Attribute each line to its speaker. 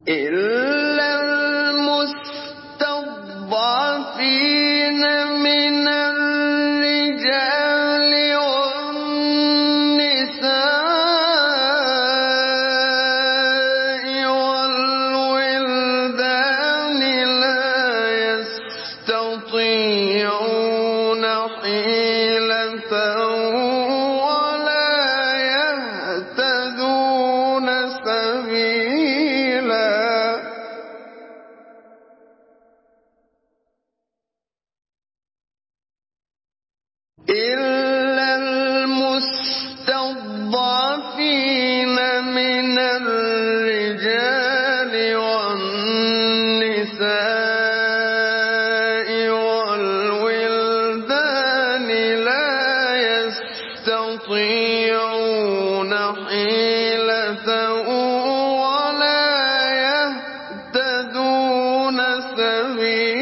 Speaker 1: إلا المستضعفين من الرجال والنساء والولدان لا يستطيعون حيلة ولا يهتدون سبيلا. إلا المستضعفين من الرجال والنساء والولدان لا يستطيعون حيلة ولا يهتدون سبيلا.